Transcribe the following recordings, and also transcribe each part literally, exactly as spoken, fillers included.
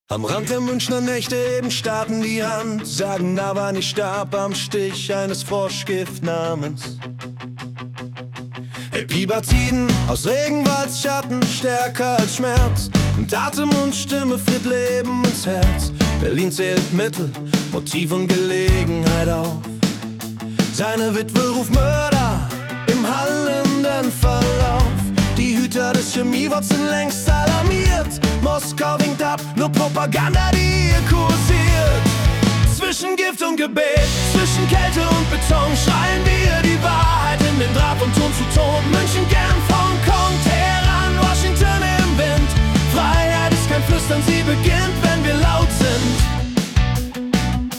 Am Rand der Münchner Nächte eben starten die Hand, sagen, da war nicht Stab am Stich eines Froschgiftnamens Epibatiden aus Regenwalds Schatten, stärker als Schmerz. Und Atem und Stimme friert Leben ins Herz. Berlin zählt Mittel, Motiv und Gelegenheit auf. Seine Witwe ruft Mörder im hallenden Verlauf. Die Hüter des Chemieworts sind längst alarmiert. Moskau winkt ab, nur Propaganda, die hier kursiert. Zwischen Gift und Gebet, zwischen Kälte und Beton schreien wir die Wahrheit in den Draht von Ton zu Ton. München, Genf, Hongkong, Teheran, Washington im Wind. Freiheit ist kein Flüstern, sie beginnt, wenn wir laut sind.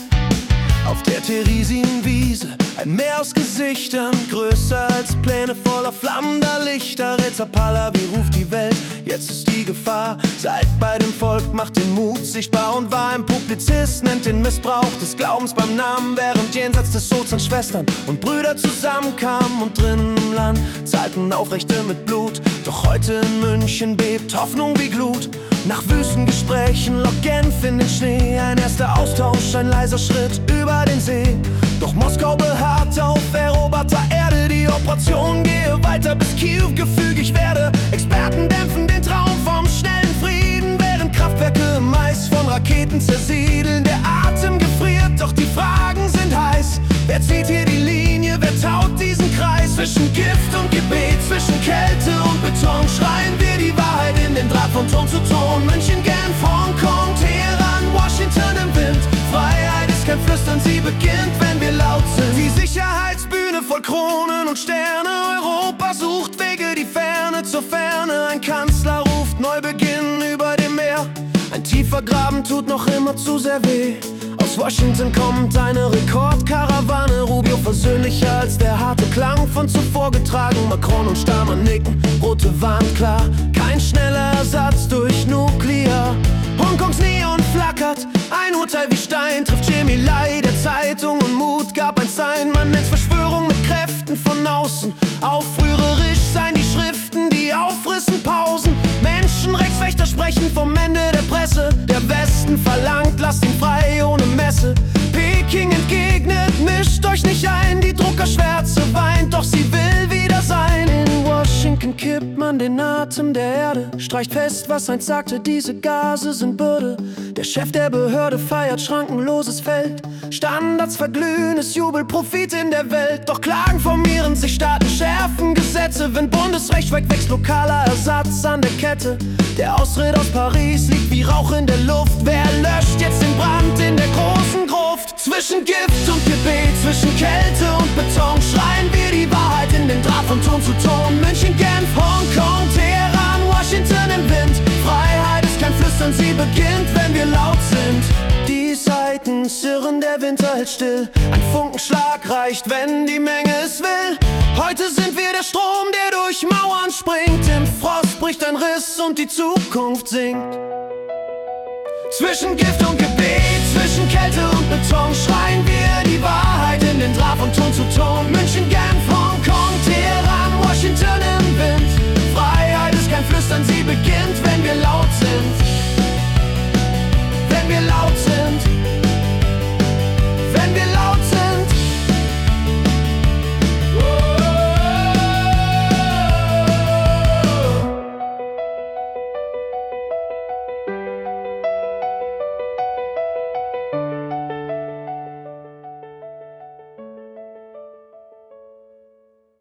Auf der Theresienwiese ein Meer aus Gesichtern, größer als Pläne voller flammender Lichter. Reza Pahlavi ruft die Welt, jetzt ist die Gefahr. Seid bei dem Volk, macht den Mut sichtbar und war ein Publizist, nennt den Missbrauch des Glaubens beim Namen. Während jenseits des Ozeans Schwestern und Brüder zusammenkamen und drinnen im Land zahlten Aufrechte mit Blut. Doch heute in München bebt Hoffnung wie Glut. Nach Wüstengesprächen lockt Genf in den Schnee. Ein erster Austausch, ein leiser Schritt über den See. Doch Moskau beharrt auf eroberter Erde. Die Operation gehe weiter, bis Kiew gefügig werde. Experten dämpfen den Traum vom schnellen Frieden, während Kraftwerke im Mais von Raketen zersiedeln. Der Atem gefriert, doch die Fragen sind heiß. Wer zieht hier die Linie, wer taut diesen Kreis? Zwischen Gift und Gebet, zwischen Kälte und Beton schreien wir die Wahrheit in den Draht von Ton zu Ton. München, Genf, Hongkong, Teheran, Washington im Wind. Freiheit ist kein Flüstern, sie beginnt, wenn wir laut sind. Die Sicherheitsbühne voll Kronen und Sterne. Europa sucht Wege, die Ferne zur Ferne. Ein Kanzler ruft Neubeginn über dem Meer. Ein tiefer Graben tut noch immer zu sehr weh. Aus Washington kommt eine Rekordkarawane. Rubio versöhnlicher als der harte Klang von zuvor getragen. Macron und Stamer nicken, rote Wand klar. Kein schneller Ersatz durch Nuklear. Hongkongs Neon flackert, ein Urteil wie Stein trifft Jamie Lai der Zeitung und Mut gab ein Sein. Man nennt's Verschwörung mit Kräften von außen. Aufrührerisch seien die Schriften, die aufrissen Pausen. Menschenrechtswächter sprechen vom Ende der Presse. Der Westen verlangt, lasst ihn frei ohne Messe. Peking entgegnet, mischt euch nicht ein. Die Druckerschwärze weint, doch sie will wieder sein. In Washington kippt man den Atem der Erde, streicht fest, was einst sagte, diese Gase sind Bürde. Der Chef der Behörde feiert schrankenloses Feld. Standards verglühen, es Jubel, Profit in der Welt. Doch Klagen formieren sich, Staaten schärfen Gesetze. Wenn Bundesrecht wegwächst, lokaler Ersatz an der Kette. Der Austritt aus Paris liegt wie Rauch in der Luft. Wer löscht jetzt den Brand in der großen Gruft? Zwischen Gift und Gebet, zwischen Kälte und Beton schreien wir die Wahrheit in den Draht von Ton zu Ton. München, Genf, Hongkong, Teheran, Washington im Wind. Freiheit ist kein Flüstern, sie beginnt, wenn wir laut sind. Die Saiten zirren, der Winter hält still. Ein Funkenschlag reicht, wenn die Menge es will. Heute sind wir der Strom, der durch Mauern springt. Im Frost bricht ein Riss und die Zukunft sinkt. Zwischen Gift und Gebet, zwischen Kälte und Beton schreien wir die Wahrheit in den Draht von Ton zu Ton. München, Genf, Hongkong, Teheran, Washington